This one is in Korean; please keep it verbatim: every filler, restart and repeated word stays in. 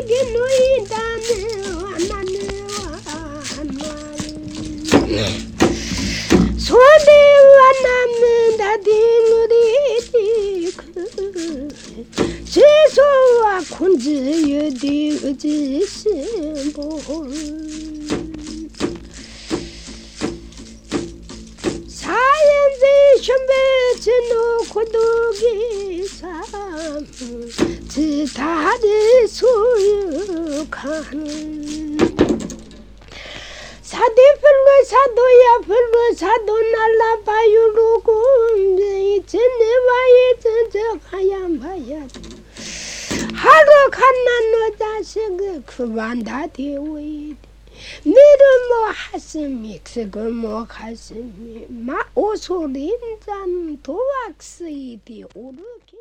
내게 놓인다네 와나네 와나 손에 와나는다 딩우리 그 세소와 콘지여 디그지 심볼 사연지 shum베치노 고독이사 지다리 소유가는 사디 불로 사도야 불로 사도 날라바유로고 이제내와에 전적하얀 바야 하루 갓난 너 자식을 그만다 대오이 너는 뭐 하스미 그거 뭐 하스미 마 오소린잔 도악스이디 오르기